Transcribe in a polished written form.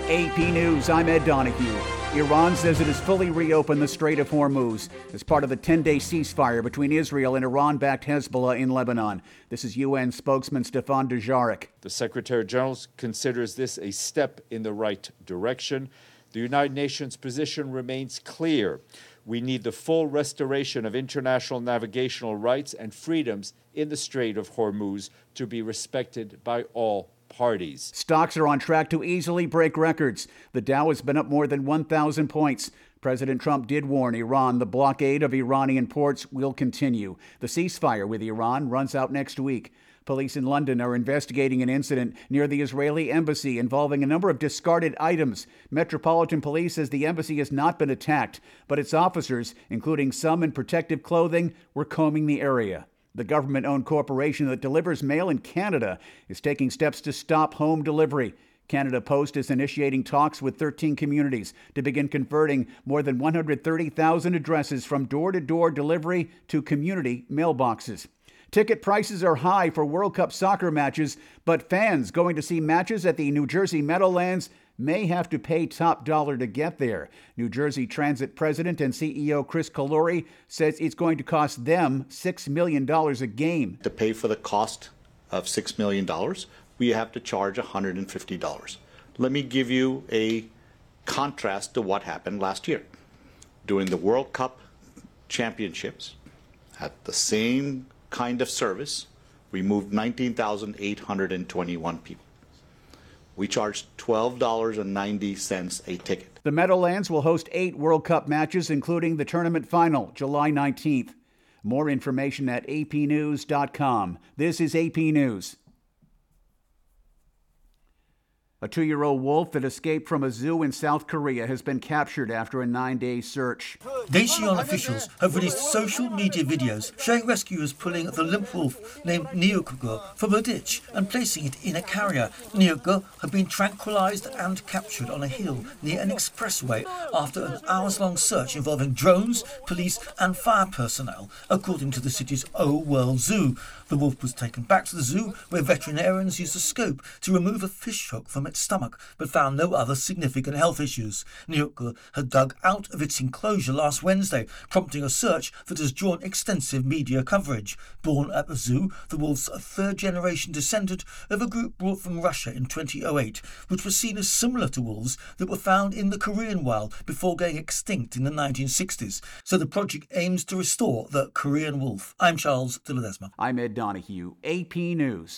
AP News, I'm Ed Donahue. Iran says it has fully reopened the Strait of Hormuz as part of the 10-day ceasefire between Israel and Iran-backed Hezbollah in Lebanon. This is UN spokesman Stefan Dujarric. The Secretary General considers this a step in the right direction. The United Nations position remains clear. We need the full restoration of international navigational rights and freedoms in the Strait of Hormuz to be respected by all parties. Stocks are on track to easily break records. The Dow has been up more than 1,000 points. President Trump did warn Iran the blockade of Iranian ports will continue. The ceasefire with Iran runs out next week. Police in London are investigating an incident near the Israeli embassy involving a number of discarded items. Metropolitan Police says the embassy has not been attacked, but its officers, including some in protective clothing, were combing the area. The government-owned corporation that delivers mail in Canada is taking steps to stop home delivery. Canada Post is initiating talks with 13 communities to begin converting more than 130,000 addresses from door-to-door delivery to community mailboxes. Ticket prices are high for World Cup soccer matches, but fans going to see matches at the New Jersey Meadowlands may have to pay top dollar to get there. New Jersey Transit President and CEO Chris Kalori says it's going to cost them $6 million a game. To pay for the cost of $6 million, we have to charge $150. Let me give you a contrast to what happened last year. During the World Cup championships, at the same kind of service, we moved 19,821 people. We charged $12.90 a ticket. The Meadowlands will host 8 World Cup matches, including the tournament final, July 19th. More information at apnews.com. This is AP News. A 2-year-old wolf that escaped from a zoo in South Korea has been captured after a 9-day search. Daejeon officials have released social media videos showing rescuers pulling the limp wolf named Neokgo from a ditch and placing it in a carrier. Neokgo had been tranquilized and captured on a hill near an expressway after an hours-long search involving drones, police and fire personnel, according to the city's O World Zoo. The wolf was taken back to the zoo where veterinarians used a scope to remove a fish hook from its stomach, but found no other significant health issues. Neokgo had dug out of its enclosure last Wednesday, prompting a search that has drawn extensive media coverage. Born at the zoo, the wolf's a third-generation descendant of a group brought from Russia in 2008, which was seen as similar to wolves that were found in the Korean wild before going extinct in the 1960s. So the project aims to restore the Korean wolf. I'm Charles de Ledesma. I'm Ed Donahue, AP News.